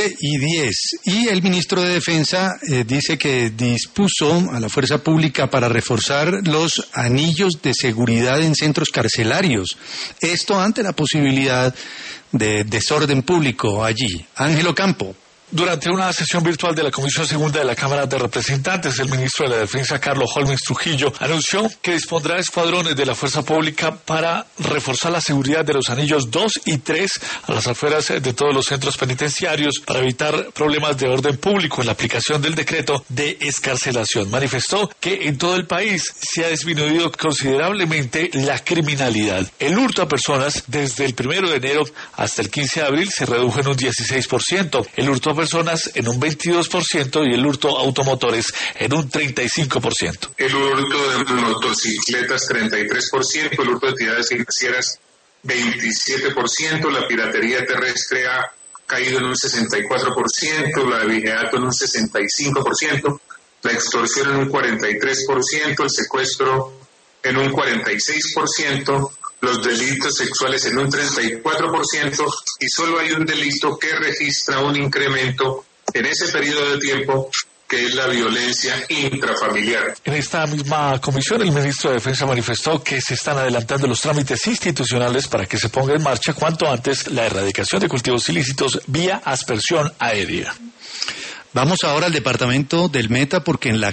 y 10. Y el ministro de Defensa dice que dispuso a la fuerza pública para reforzar los anillos de seguridad en centros carcelarios. Esto ante la posibilidad de desorden público allí. Ángelo Campo. Durante una sesión virtual de la Comisión Segunda de la Cámara de Representantes, el ministro de la Defensa, Carlos Holmes Trujillo, anunció que dispondrá escuadrones de la Fuerza Pública para reforzar la seguridad de los anillos 2 y 3 a las afueras de todos los centros penitenciarios para evitar problemas de orden público en la aplicación del decreto de excarcelación. Manifestó que en todo el país se ha disminuido considerablemente la criminalidad. El hurto a personas desde el 1 de enero hasta el 15 de abril se redujo en un 16%. El hurto a personas en un 22% y el hurto a automotores en un 35%. El hurto de motocicletas 33%, el hurto de entidades financieras 27%, la piratería terrestre ha caído en un 64%, la de vigilato en un 65%, la extorsión en un 43%, el secuestro en un 46%, los delitos sexuales en un 34% y solo hay un delito que registra un incremento en ese periodo de tiempo, que es la violencia intrafamiliar. En esta misma comisión, el ministro de Defensa manifestó que se están adelantando los trámites institucionales para que se ponga en marcha cuanto antes la erradicación de cultivos ilícitos vía aspersión aérea. Vamos ahora al departamento del Meta porque en la